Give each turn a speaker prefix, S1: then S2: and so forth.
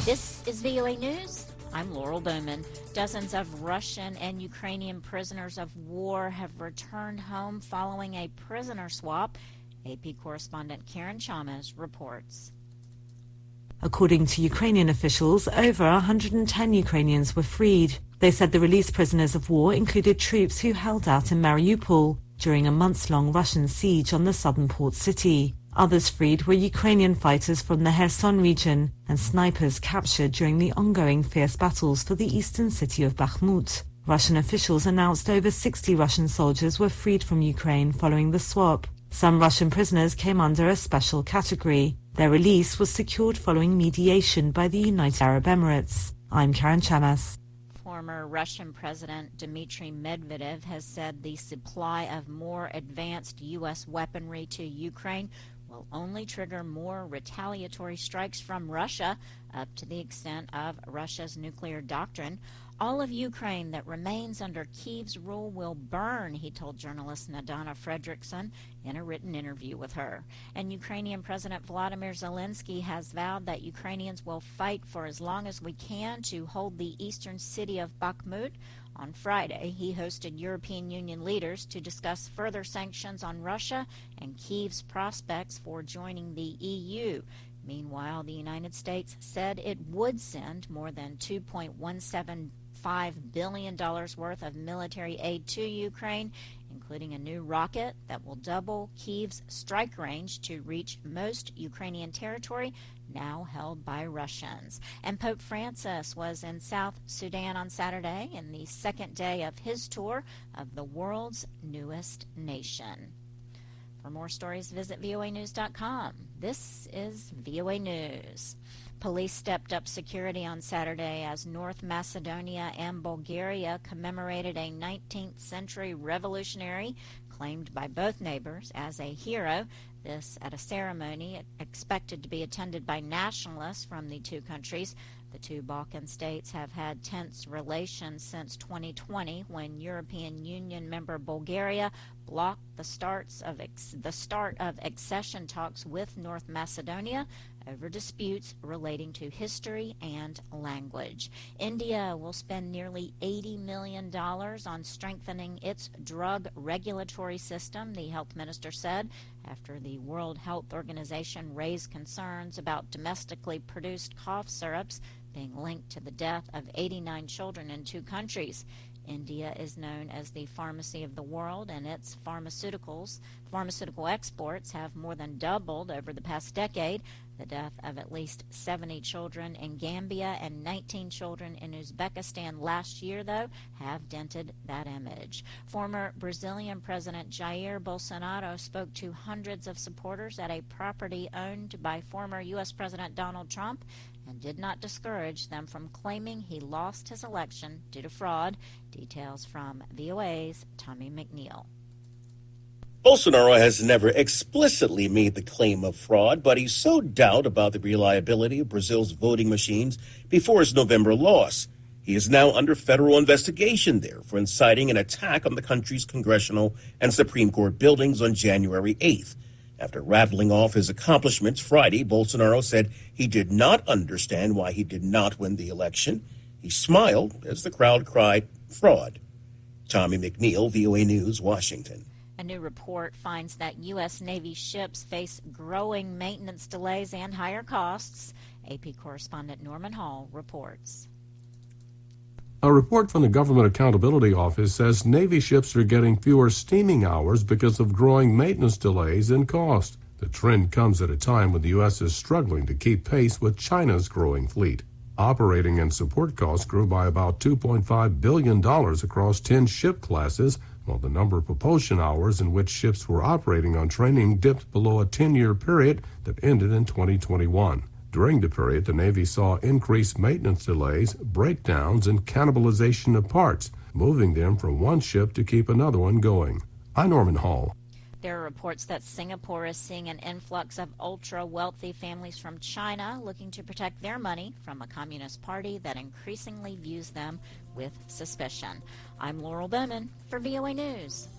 S1: This is VOA News. I'm Laurel Bowman. Dozens of Russian and Ukrainian prisoners of war have returned home following a prisoner swap. AP correspondent Karen Chalmers reports.
S2: According to Ukrainian officials, over 110 Ukrainians were freed. They said the released prisoners of war included troops who held out in Mariupol during a months-long Russian siege on the southern port city. Others freed were Ukrainian fighters from the Kherson region and snipers captured during the ongoing fierce battles for the eastern city of Bakhmut. Russian officials announced over 60 Russian soldiers were freed from Ukraine following the swap. Some Russian prisoners came under a special category. Their release was secured following mediation by the United Arab Emirates. I'm Karen Chamas.
S1: Former Russian President Dmitry Medvedev has said the supply of more advanced U.S. weaponry to Ukraine will only trigger more retaliatory strikes from Russia, up to the extent of Russia's nuclear doctrine. All of Ukraine that remains under Kyiv's rule will burn, he told journalist Nadana Fredrickson in a written interview with her. And Ukrainian President Volodymyr Zelensky has vowed that Ukrainians will fight for as long as we can to hold the eastern city of Bakhmut. On Friday, he hosted European Union leaders to discuss further sanctions on Russia and Kyiv's prospects for joining the EU. Meanwhile, the United States said it would send more than $2.175 billion worth of military aid to Ukraine, including a new rocket that will double Kyiv's strike range to reach most Ukrainian territory now held by Russians. And Pope Francis was in South Sudan on Saturday in the second day of his tour of the world's newest nation. For more stories, visit voanews.com. This is VOA News. Police stepped up security on Saturday as North Macedonia and Bulgaria commemorated a 19th century revolutionary claimed by both neighbors as a hero. This at a ceremony expected to be attended by nationalists from the two countries. The two Balkan states have had tense relations since 2020 when European Union member Bulgaria blocked the start of accession talks with North Macedonia over disputes relating to history and language. India will spend nearly $80 million on strengthening its drug regulatory system, the health minister said, after the World Health Organization raised concerns about domestically produced cough syrups being linked to the death of 89 children in two countries. India is known as the pharmacy of the world, and its pharmaceutical exports have more than doubled over the past decade. The death of at least 70 children in Gambia and 19 children in Uzbekistan last year, though, have dented that image. Former Brazilian President Jair Bolsonaro spoke to hundreds of supporters at a property owned by former U.S. President Donald Trump and did not discourage them from claiming he lost his election due to fraud. Details from VOA's Tommy McNeil.
S3: Bolsonaro has never explicitly made the claim of fraud, but he sowed doubt about the reliability of Brazil's voting machines before his November loss. He is now under federal investigation there for inciting an attack on the country's congressional and Supreme Court buildings on January 8th. After rattling off his accomplishments Friday, Bolsonaro said he did not understand why he did not win the election. He smiled as the crowd cried, "Fraud." Tommy McNeil, VOA News, Washington.
S1: A new report finds that U.S. Navy ships face growing maintenance delays and higher costs. AP correspondent Norman Hall reports.
S4: A report from the Government Accountability Office says Navy ships are getting fewer steaming hours because of growing maintenance delays and cost. The trend comes at a time when the U.S. is struggling to keep pace with China's growing fleet. Operating and support costs grew by about $2.5 billion across 10 ship classes, while the number of propulsion hours in which ships were operating on training dipped below a 10-year period that ended in 2021. During the period, the Navy saw increased maintenance delays, breakdowns, and cannibalization of parts, moving them from one ship to keep another one going. I'm Norman Hall.
S1: There are reports that Singapore is seeing an influx of ultra-wealthy families from China looking to protect their money from a communist party that increasingly views them with suspicion. I'm Laurel Bowman for VOA News.